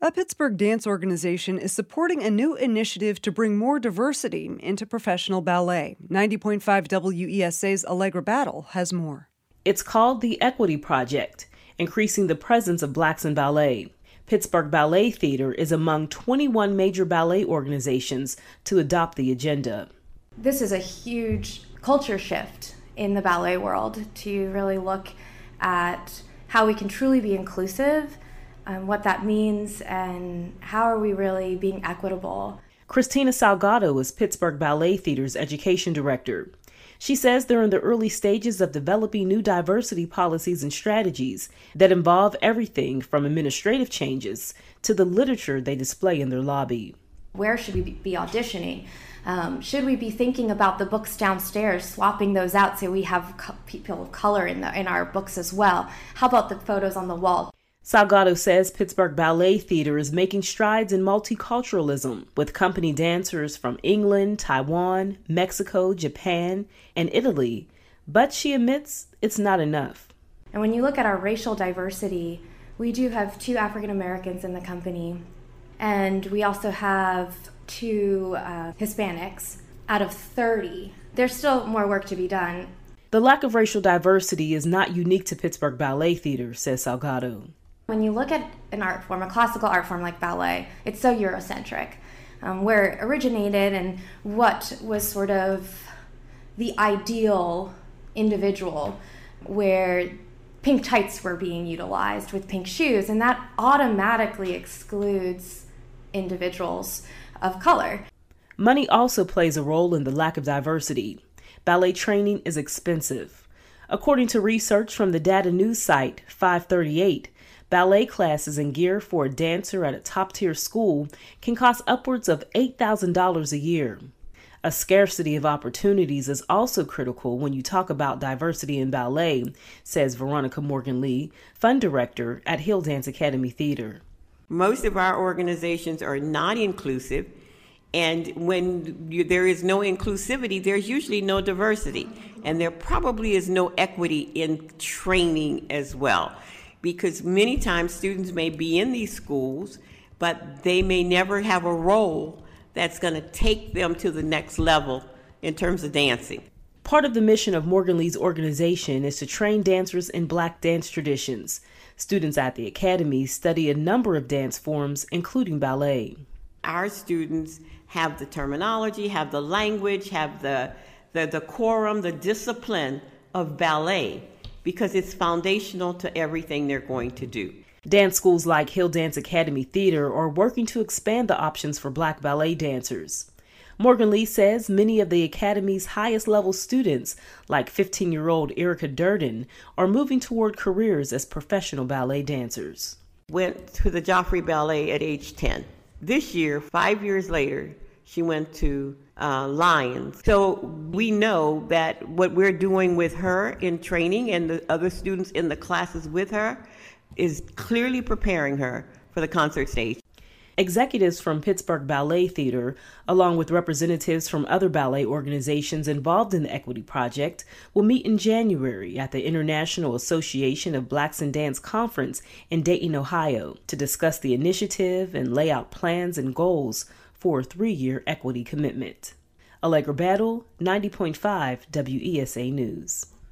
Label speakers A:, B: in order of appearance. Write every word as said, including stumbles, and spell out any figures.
A: A Pittsburgh dance organization is supporting a new initiative to bring more diversity into professional ballet. ninety point five W E S A's Allegra Battle has more.
B: It's called the Equity Project, increasing the presence of blacks in ballet. Pittsburgh Ballet Theater is among twenty-one major ballet organizations to adopt the agenda.
C: This is a huge culture shift in the ballet world to really look at how we can truly be inclusive, um, what that means, and how are we really being equitable.
B: Christina Salgado is Pittsburgh Ballet Theater's education director. She says they're in the early stages of developing new diversity policies and strategies that involve everything from administrative changes to the literature they display in their lobby.
C: Where should we be auditioning? Um, should we be thinking about the books downstairs, swapping those out so we have co- people of color in, the, in our books as well? How about the photos on the wall?
B: Salgado says Pittsburgh Ballet Theater is making strides in multiculturalism with company dancers from England, Taiwan, Mexico, Japan, and Italy. But she admits it's not enough.
C: And when you look at our racial diversity, we do have two African Americans in the company, and we also have two uh, Hispanics out of thirty. There's still more work to be done.
B: The lack of racial diversity is not unique to Pittsburgh Ballet Theater, says Salgado.
C: When you look at an art form, a classical art form like ballet, it's so Eurocentric. Um, where it originated and what was sort of the ideal individual, where pink tights were being utilized with pink shoes, and that automatically excludes individuals of color.
B: Money also plays a role in the lack of diversity. Ballet training is expensive. According to research from the data news site five thirty-eight, ballet classes and gear for a dancer at a top-tier school can cost upwards of eight thousand dollars a year. A scarcity of opportunities is also critical when you talk about diversity in ballet, says Veronica Morgan-Lee, fund director at Hill Dance Academy Theater.
D: Most of our organizations are not inclusive, and when you, there is no inclusivity, there's usually no diversity, and there probably is no equity in training as well. Because many times students may be in these schools, but they may never have a role that's going to take them to the next level in terms of dancing.
B: Part of the mission of Morgan Lee's organization is to train dancers in black dance traditions. Students at the Academy study a number of dance forms, including ballet.
D: Our students have the terminology, have the language, have the, the decorum, the discipline of ballet, because it's foundational to everything they're going to do.
B: Dance schools like Hill Dance Academy Theater are working to expand the options for black ballet dancers. Morgan Lee says many of the Academy's highest-level students, like fifteen-year-old Erica Durden, are moving toward careers as professional ballet dancers.
D: Went to the Joffrey Ballet at age ten. This year, five years later, she went to uh, Lions. So we know that what we're doing with her in training and the other students in the classes with her is clearly preparing her for the concert stage.
B: Executives from Pittsburgh Ballet Theater, along with representatives from other ballet organizations involved in the Equity Project, will meet in January at the International Association of Blacks in Dance Conference in Dayton, Ohio, to discuss the initiative and lay out plans and goals for a three-year equity commitment. Allegra Battle, ninety point five W E S A News.